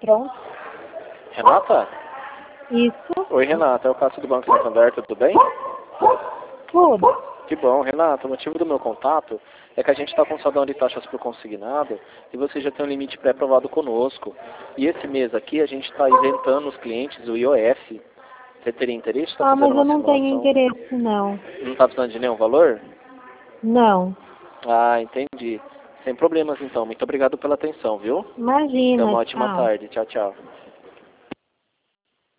pronto. Renata? Isso. Oi, Renata. É o Cássio do Banco Santander, tudo bem? Tudo. Que bom, Renata. O motivo do meu contato é que a gente está com saldo de taxas por consignado e você já tem um limite pré-aprovado conosco. E esse mês aqui a gente está isentando os clientes do IOF. Você teria interesse? Está Ah, fazendo mas eu uma não tenho simulação? interesse, não. Não está precisando de nenhum valor? Não. Ah, entendi. Sem problemas então. Muito obrigado pela atenção, viu? Tenha Imagina, uma ótima tchau. tarde. Tchau, tchau.